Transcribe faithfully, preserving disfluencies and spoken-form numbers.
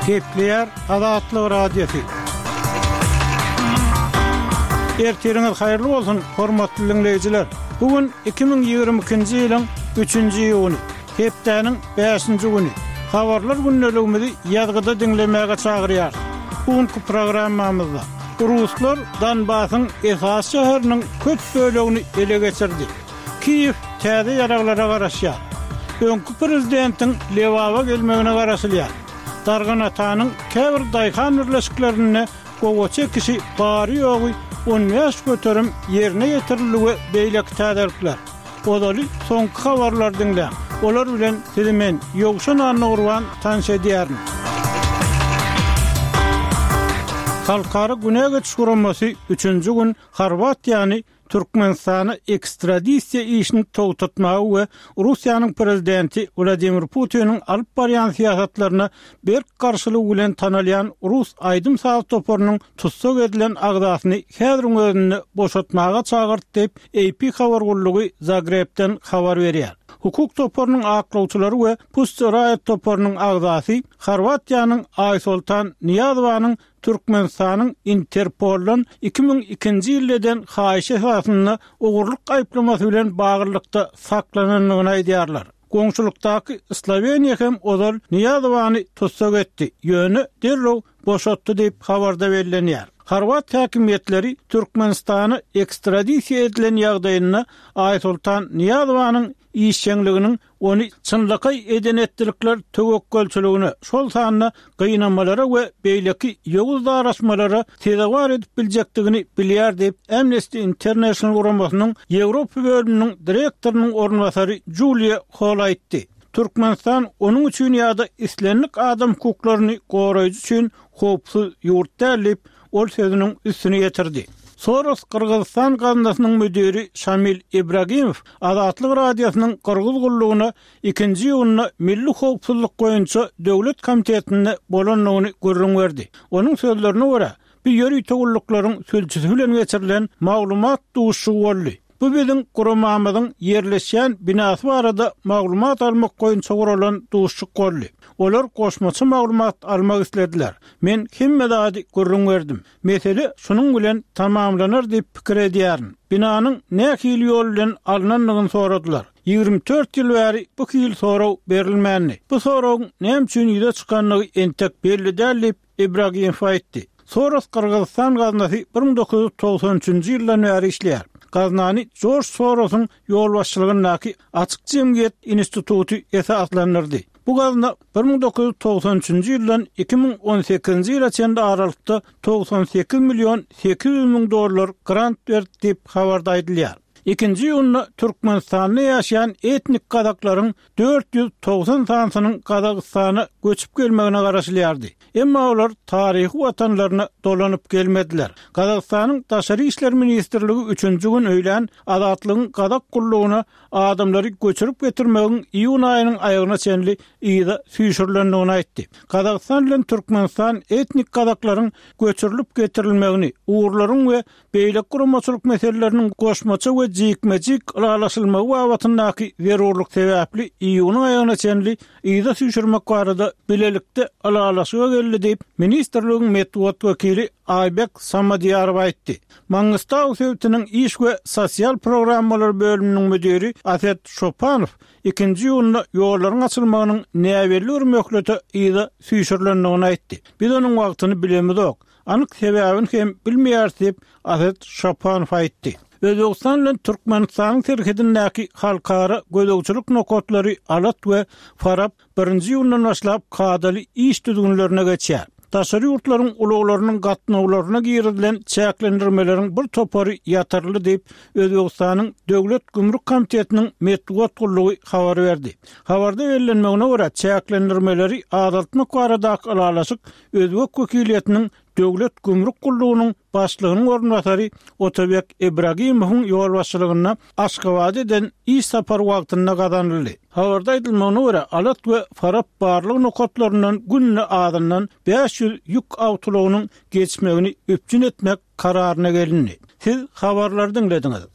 Kepler Azatlyk Radiosu. Ertiriniz hayırlı bolsun, hormatly dinleyijiler. Bugün iki bin ýygrimi ikinji ýylyň üçünji ýyly, hepdeniň beşinji güni. Habarlar günneligimizi ýazgyda dinlemäge çagyrýar. Bugünkü programmamyzda Ruslar Donbasyň esas şäheriniň köp bölegini ele geçirdi. Kiýew täze ýaraglara garaşýar. Öňkü prezidentiň Lewova gelmegine garaşylýar. Dargan atanyň käbir daýhan birleşiklerine gowa çekişi bary ýogy on ýaş göterim ýerine ýetirilýär beýlek täderlikler. Odaly soňky habarlar dinle. Olar bilen sizimen ýogşan anagurwan tanşa edýärin. Halkara Güney geçiş guramasy üçünji gün Horwatiýany Türkmenistana ekstradisiýa işini togtatmagy we Russiýanyň prezidenti Vladimir Putiniň alyp barýan siýasatlaryna berk garşylyk bilen tanalýan Rus aýdym saz toporunyň tutsak edilen agdasyny häziriň özüni boşatmaga çagyrdy diýip A P habar gullugy Zagrebden habar berýär. Hukuk toporunyň aklawçylary we Pustoraýat toporunyň agdasy Horwatiýanyň Aýsultan Niyazowanyň Türkmenistanyň Interpol'dan iki bin ikinji ýyldan haýyş esasyna ogurluk aýplamasy bilen bagyrlykda saklananyny aýdýarlar. Goňşulukdaky Sloveniýa hem Ozal Niyazowany tutsak etdi. Ýöne derlew boşatdy diýip habarda berilýär. Horwat häkimetleri Türkmenistany ekstradisiýa edilen ýagdaýyna Aýsultan Niyazowanyň işçiliginiň onu çynlyky eden etdirikler tögekkelçiligine, şol sanyna gynamalara we beýleki ýoguz daraşmalara tezawar edip biljekdigini bilýär diýip Amnesty International guramasynyň Ýewropa bölüminiň direktorynyň ornwasary Julia Hall aýtdy. Türkmenistan onun üçin ýa-da islenlik adam hukuklaryny goraýjy üçin hopsuz ýurt dälip ol sözüniň üstüne ýetirdi. Soros Kırgızstan gaznasynyň müdiri Şamil Ibragimow Azatlyk Radiosynyň Kırgız gullugyna ikinji ýylyna milli howpsuzlyk goýunça döwlet komitetine bolanyny görüň berdi. Onuň sözlerine görä, bu ýeri töwürlüklaryň sülçüsi bilen geçirilen maglumat duşy boldy. Bu biziň guramamyzyň ýerleşýän binasy barada maglumat almak goýunça guralan duşyk boldy. Olar goşmaçy maglumat almak istediler. Men himmedadi görüň berdim. Mesele şunuň bilen tamamlanar diýip pikir edýärin. Binanyň nähili ýol bilen alnanyny soradylar. ýygrimi dört ýyl bäri bu kiýil soraw berilmänni. Bu sorawyň näme üçin ýüze çykanlygy entek belli däl diýip Ibragimow aýtdy. Soros Kırgızstan gaznasy bir bin dokuz ýüz togsan üçinji ýyldan bäri işleýär. Gaznany George Soros'un ýol başçylygyndaky Açyk Jemgyýet Instituty esaslandyrdy. Bu gazna bir bin dokuz ýüz togsan üçinji ýyldan iki bin on sekizinji ýyla çenli aralykda togsan sekiz milyon sekiz ýüz miň dollar grant berdi diýip habarda aýdylýar. İkinji ýylyna Türkmenistanda ýaşaýan etnik kazaklaryň dört ýüz togsan sansynyň Kazakstana göçüp gelmegine garaşylýardy. Emma olar taryhy watanlaryna dolanyp gelmediler. Kazakstanyň Daşary işler ministrligi üçünji gün öýlen azatlygyň Kazak gullugyna adamlary göçürüp getirmegiň iýun aýynyň aýagyna çenli ýyda süýşürlendigini aýtdy. Kazakstan bilen Türkmenistan etnik kazaklaryň göçürilip getirilmegini, uğurlaryň we beýlek guramaçylyk meseleleriniň goşmaçy we jikmejik aralaşylmagy wagtyndaky zerurlyk sebäpli iýun aýagyna çenli ýyda süýşürmek barada bilelikde aralaşyga geldi diýip ministrligiň medeniýet wekili Aybek Samadýarow aýtdy. Mangustaw sewtiniň iş we sosial programmalar bölüminiň müdiri Aset Şopanow ikinji ýylyna ýollaryň açylmagynyň näberli möhleti ýyda süýşürlendigini aýtdy. Biz onuň wagtyny bilemizok. Anyk sebäbini hem bilmeýäris diýip Aset Şopanow aýtdy. Özbegistan bilen Türkmenistanyň terhidindäki halkara gödөгçülük nokatlary Alat we Farab birinji ýyldan başlap kadaly iş düzgünlerine geçýär. Daşary ýurtlaryň uluglarynyň gatnawlaryna girilen çäklendirmeleriň bir topary ýatyrly diýip Özbegistanyň Döwlet Gümrük Komitetiniň medeniýet gullugy habar berdi. Habarda berilenmegine görä çäklendirmeleri azaltmak baradaky alalaşyk Özbek wekiliýetiniň Döwlet Gümrük Gullugynyň başlygynyň ornwasary Otobek Ibragimowyň ýol başçylygyna Aşgabat eden iş sapar wagtynda gazanyldy. Habarda aýdylmagyna görä Alat we Farab barlyk nokatlaryndan günne adamdan beş ýüz ýük awtolagynyň geçmegini öpçün etmek kararyna gelindi. Siz habarlardan dinlediňiz.